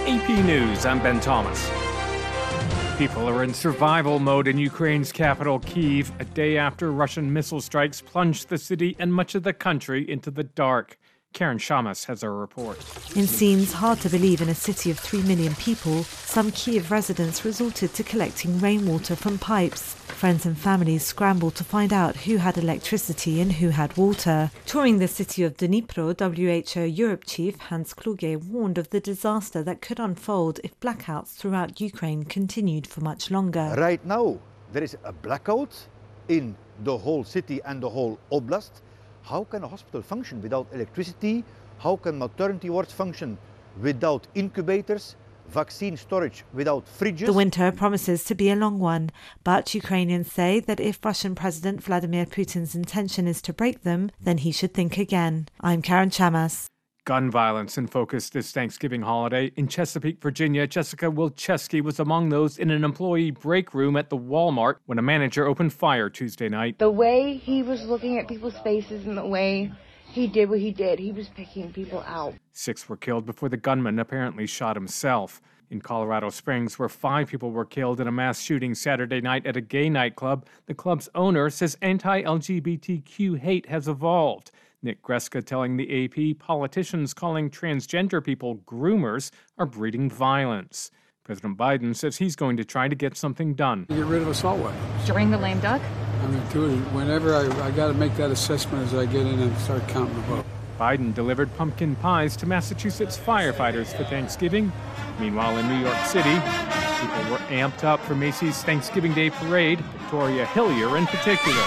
AP News, I'm Ben Thomas. People are in survival mode in Ukraine's capital, Kyiv, a day after Russian missile strikes plunged the city and much of the country into the dark. Karen Shamas has a report. It seems hard to believe in a city of 3 million people, some Kyiv residents resorted to collecting rainwater from pipes. Friends and families scrambled to find out who had electricity and who had water. Touring the city of Dnipro, WHO Europe chief Hans Kluge warned of the disaster that could unfold if blackouts throughout Ukraine continued for much longer. Right now, there is a blackout in the whole city and the whole oblast. How can a hospital function without electricity? How can maternity wards function without incubators? Vaccine storage without fridges? The winter promises to be a long one, but Ukrainians say that if Russian President Vladimir Putin's intention is to break them, then he should think again. I'm Karen Shamas. Gun violence in focus this Thanksgiving holiday. In Chesapeake, Virginia, Jessica Wilczewski was among those in an employee break room at the Walmart when a manager opened fire Tuesday night. The way he was looking at people's faces and the way he did what he did, he was picking people out. 6 were killed before the gunman apparently shot himself. In Colorado Springs, where 5 people were killed in a mass shooting Saturday night at a gay nightclub, the club's owner says anti-LGBTQ hate has evolved. Nick Greska telling the AP politicians calling transgender people groomers are breeding violence. President Biden says he's going to try to get something done. Get rid of assault weapons. During the lame duck? I'm going to do it whenever I got to make that assessment as I get in and start counting the vote. Biden delivered pumpkin pies to Massachusetts firefighters for Thanksgiving. Meanwhile, in New York City, people were amped up for Macy's Thanksgiving Day Parade, Victoria Hillier in particular.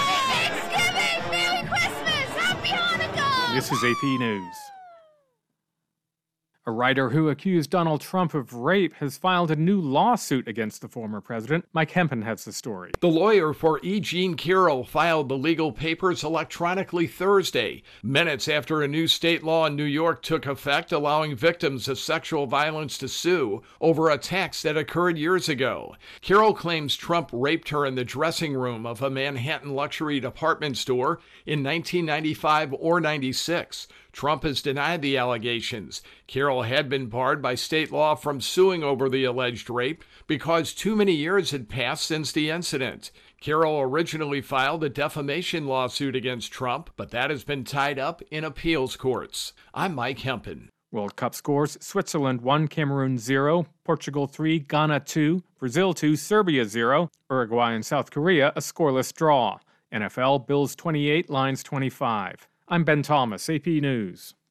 This is AP News. A writer who accused Donald Trump of rape has filed a new lawsuit against the former president. Mike Hempen has the story. The lawyer for E. Jean Carroll filed the legal papers electronically Thursday, minutes after a new state law in New York took effect allowing victims of sexual violence to sue over attacks that occurred years ago. Carroll claims Trump raped her in the dressing room of a Manhattan luxury department store in 1995 or 96. Trump has denied the allegations. Carroll had been barred by state law from suing over the alleged rape because too many years had passed since the incident. Carroll originally filed a defamation lawsuit against Trump, but that has been tied up in appeals courts. I'm Mike Hempen. World Cup scores: Switzerland 1, Cameroon 0, Portugal 3, Ghana 2, Brazil 2, Serbia 0, Uruguay and South Korea a scoreless draw. NFL, Bills 28, Lions 25. I'm Ben Thomas, AP News.